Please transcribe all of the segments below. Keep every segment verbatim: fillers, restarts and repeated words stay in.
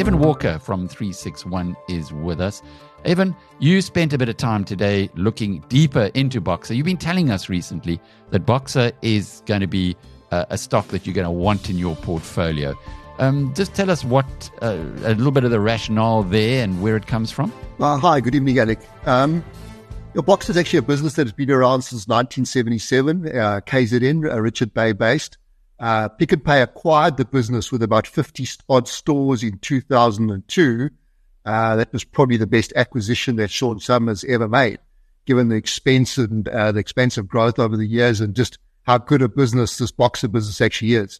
Evan Walker from three sixty-one is with us. Evan, you spent a bit of time today looking deeper into Boxer. You've been telling us recently that Boxer is going to be a, a stock that you're going to want in your portfolio. Um, just tell us what uh, a little bit of the rationale there and where it comes from. Uh, hi, good evening, Alec. Um, your Boxer is actually a business that has been around since nineteen seventy-seven, uh, K Z N, uh, Richard Bay based. Uh, Pick n Pay acquired the business with about fifty odd stores in two thousand two. Uh, that was probably the best acquisition that Sean Summers ever made, given the expensive, uh, the expensive growth over the years and just how good a business this Boxer business actually is.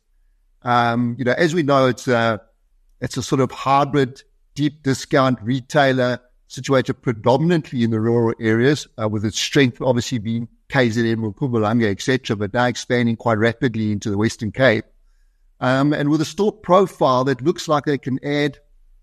Um, you know, as we know, it's a, it's a sort of hybrid, deep discount retailer situated predominantly in the rural areas, uh, with its strength obviously being K Z N, Mpumalanga, et cetera, but now expanding quite rapidly into the Western Cape. Um, and with a store profile that looks like they can add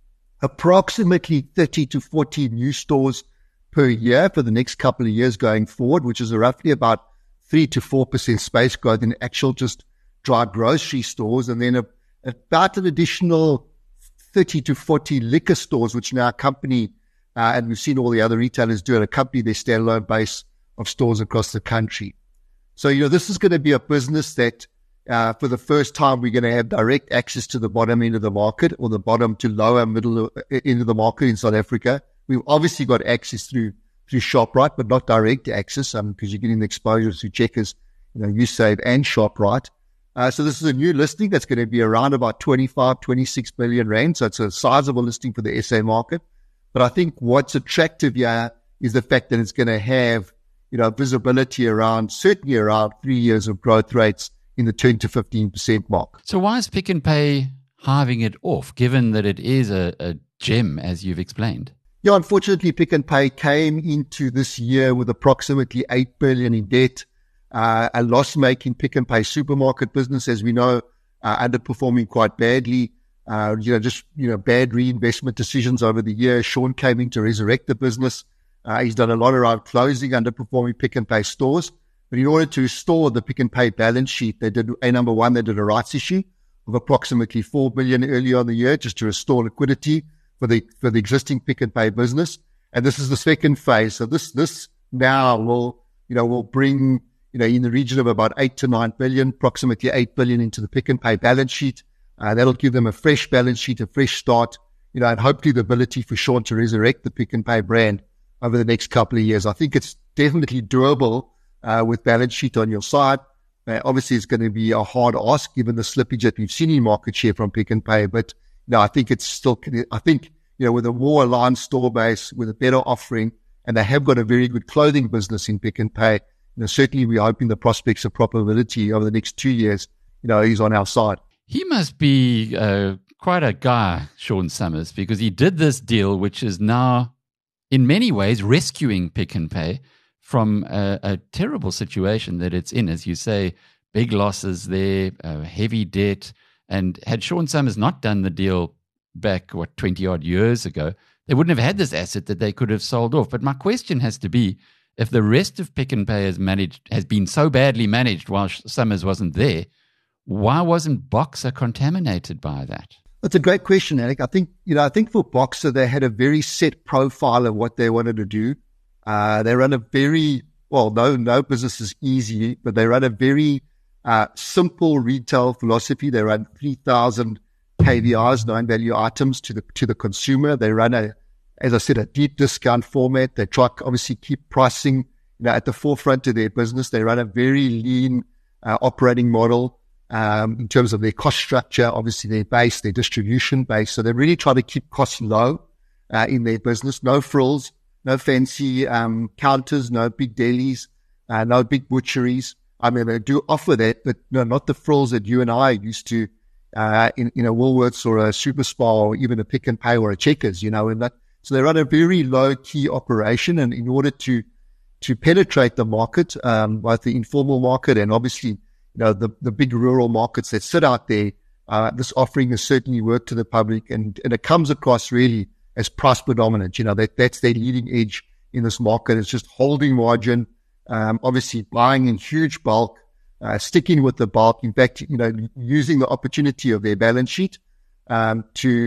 approximately thirty to forty new stores per year for the next couple of years going forward, which is roughly about three to four percent space growth in actual just dry grocery stores, and then a, about an additional thirty to forty liquor stores, which now accompany, uh, and we've seen all the other retailers do it, accompany their standalone base of stores across the country. So, you know, this is going to be a business that, uh, for the first time, we're going to have direct access to the bottom end of the market, or the bottom to lower middle end of the market in South Africa. We've obviously got access through, through ShopRite, but not direct access, um, because you're getting the exposure to Checkers, you know, Usave and ShopRite. Uh, so this is a new listing that's going to be around about twenty-five, twenty-six billion rand. So it's a sizable listing for the S A market. But I think what's attractive here is the fact that it's going to have, you know, visibility around, certainly around three years of growth rates in the ten to fifteen percent mark. So why is Pick n Pay hiving it off, given that it is a, a gem, as you've explained? Yeah, unfortunately, Pick n Pay came into this year with approximately eight billion in debt. Uh, a loss-making Pick n Pay supermarket business, as we know, uh, underperforming quite badly. Uh, you know, just, you know, bad reinvestment decisions over the years. Sean came in to resurrect the business. Uh, he's done a lot around closing underperforming Pick n Pay stores. But in order to restore the Pick n Pay balance sheet, they did, a number one, they did a rights issue of approximately four billion earlier in the year just to restore liquidity for the, for the existing Pick n Pay business. And this is the second phase. So this, this now will, you know, will bring, you know, in the region of about eight to nine billion, approximately eight billion into the Pick n Pay balance sheet. Uh, that'll give them a fresh balance sheet, a fresh start, you know, and hopefully the ability for Sean to resurrect the Pick n Pay brand over the next couple of years. I think it's definitely doable, uh, with balance sheet on your side. Uh, obviously it's going to be a hard ask given the slippage that we've seen in market share from Pick n Pay, but no, I think it's still, I think, you know, with a more aligned store base, with a better offering, and they have got a very good clothing business in Pick n Pay, you know, certainly we're hoping the prospects of profitability over the next two years, you know, is on our side. He must be uh, quite a guy, Sean Summers, because he did this deal, which is now, in many ways, rescuing Pick n Pay from a, a terrible situation that it's in. As you say, big losses there, uh, heavy debt. And had Sean Summers not done the deal back, what, twenty-odd years ago, they wouldn't have had this asset that they could have sold off. But my question has to be, if the rest of Pick n Pay has managed, has been so badly managed while Summers wasn't there, why wasn't Boxer contaminated by that? That's a great question, Alec. I think, you know, I think for Boxer, they had a very set profile of what they wanted to do. Uh, they run a very, well, no, no business is easy, but they run a very, uh, simple retail philosophy. They run three thousand K V Rs, known value items to the, to the consumer. They run a, as I said, a deep discount format. They try to obviously keep pricing, you know, at the forefront of their business. They run a very lean, uh, operating model. Um, in terms of their cost structure, obviously their base, their distribution base. So they really try to keep costs low, uh, in their business. No frills, no fancy, um, counters, no big delis, uh, no big butcheries. I mean, they do offer that, but no, not the frills that you and I are used to, uh, in, in a Woolworths or a Superspar or even a Pick n Pay or a Checkers, you know, and that. So they run a very low key operation. And in order to, to penetrate the market, um, both the informal market and obviously, you know, the, the big rural markets that sit out there, uh, this offering has certainly worked to the public, and, and it comes across really as price predominant. You know, that, that's their leading edge in this market. It's just holding margin, um, obviously buying in huge bulk, uh, sticking with the bulk. In fact, you know, using the opportunity of their balance sheet, um, to, you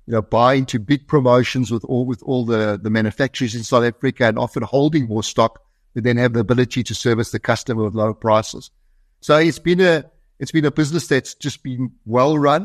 you know, buy into big promotions with all with all the, the manufacturers in South Africa and often holding more stock, but then have the ability to service the customer with lower prices. So it's been a it's been a business that's just been well run.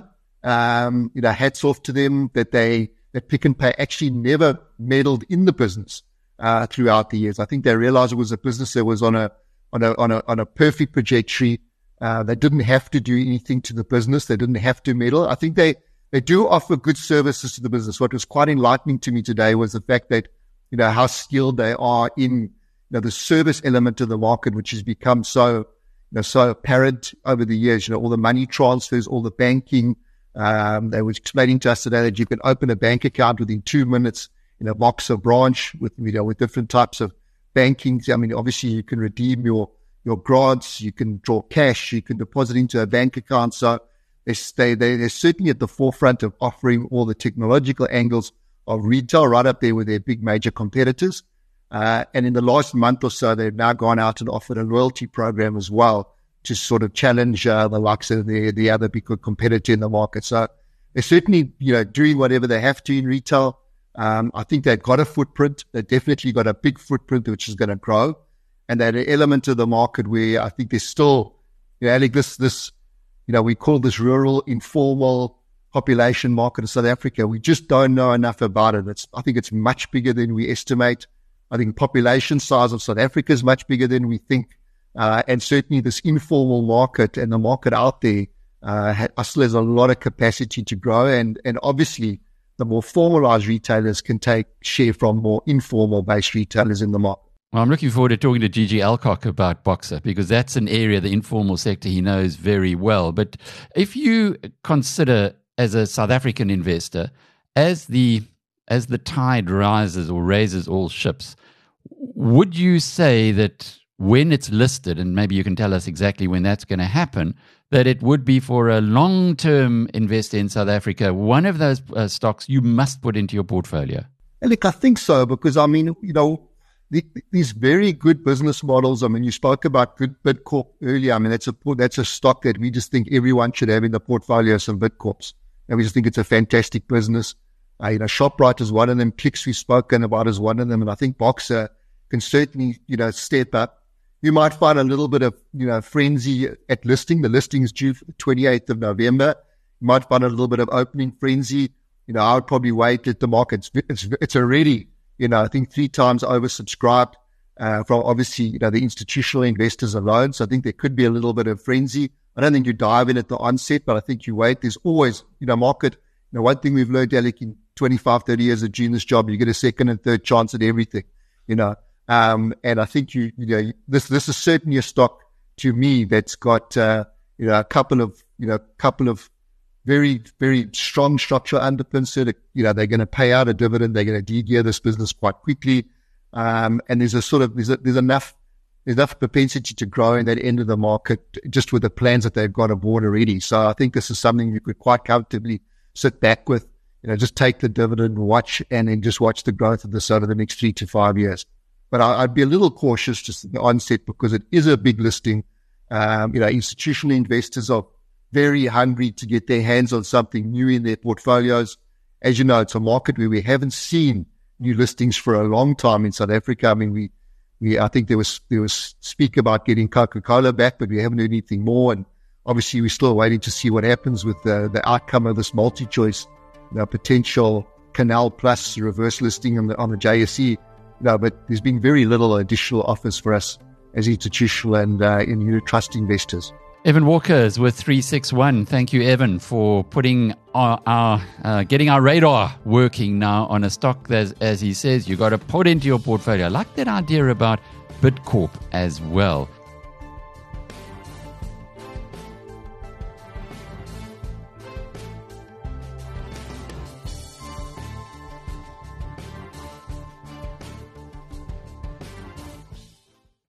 Um, you know, hats off to them that they that Pick n Pay actually never meddled in the business uh, throughout the years. I think they realized it was a business that was on a on a on a on a perfect trajectory. Uh, they didn't have to do anything to the business. They didn't have to meddle. I think they they do offer good services to the business. What was quite enlightening to me today was the fact that, you know, how skilled they are in, you know, the service element of the market, which has become so, you know, so apparent over the years. You know, all the money transfers, all the banking. Um, they were explaining to us today that you can open a bank account within two minutes in a Boxer branch with, you know, with different types of banking. I mean, obviously you can redeem your, your grants, you can draw cash, you can deposit into a bank account. So they stay, they, they're certainly at the forefront of offering all the technological angles of retail, right up there with their big major competitors. Uh, and in the last month or so, they've now gone out and offered a loyalty program as well to sort of challenge uh, the likes of the, the other big competitor in the market. So they're certainly, you know, doing whatever they have to in retail. Um, I think they've got a footprint. They've definitely got a big footprint, which is going to grow. And that an element of the market where I think there's still, you know, like this, this, you know, we call this rural, informal population market in South Africa. We just don't know enough about it. It's, I think it's much bigger than we estimate. I think population size of South Africa is much bigger than we think. Uh, and certainly this informal market and the market out there, uh, ha- still has a lot of capacity to grow. And, and obviously the more formalized retailers can take share from more informal based retailers in the market. Well, I'm looking forward to talking to Gigi Alcock about Boxer, because that's an area, the informal sector, he knows very well. But if you consider as a South African investor, as the as the tide rises or raises all ships, would you say that when it's listed, and maybe you can tell us exactly when that's going to happen, that it would be for a long-term investor in South Africa, one of those uh, stocks you must put into your portfolio? And look, I think so, because I mean, you know, the, these very good business models. I mean, you spoke about Bidcorp earlier. I mean, that's a that's a stock that we just think everyone should have in the portfolio, some Bidcorps, and we just think it's a fantastic business. Uh, you know, Shoprite is one of them. Clicks we've spoken about is one of them, and I think Boxer can certainly, you know, step up. You might find a little bit of, you know, frenzy at listing. The listing is due for the twenty-eighth of November. You might find a little bit of opening frenzy. You know, I would probably wait at the market. It's, it's, it's already, you know, I think three times oversubscribed uh, from obviously, you know, the institutional investors alone. So I think there could be a little bit of frenzy. I don't think you dive in at the onset, but I think you wait. There's always, you know, market. You know, one thing we've learned, Alec, in twenty-five, thirty years of doing this job, you get a second and third chance at everything, you know. Um, and I think you, you know, this, this is certainly a stock to me that's got, uh, you know, a couple of, you know, couple of very, very strong structural underpins. So that, you know, they're going to pay out a dividend. They're going to de-gear this business quite quickly. Um, and there's a sort of, there's, a, there's enough, there's enough propensity to grow in that end of the market just with the plans that they've got aboard already. So I think this is something you could quite comfortably sit back with, you know, just take the dividend, watch, and then just watch the growth of this over the next three to five years. But I, I'd be a little cautious just at the onset because it is a big listing. Um, you know, institutional investors are very hungry to get their hands on something new in their portfolios. As you know, it's a market where we haven't seen new listings for a long time in South Africa. I mean, we, we, I think there was, there was speak about getting Coca-Cola back, but we haven't heard anything more. And obviously we're still waiting to see what happens with the, the outcome of this multi-choice, you know, potential Canal Plus reverse listing on the, on the J S E. No, but there's been very little additional offers for us as institutional and uh, in unit trust investors. Evan Walker is with three six one. Thank you, Evan, for putting our, our uh, getting our radar working now on a stock that, as he says, you got to put into your portfolio. I like that idea about Bidcorp as well.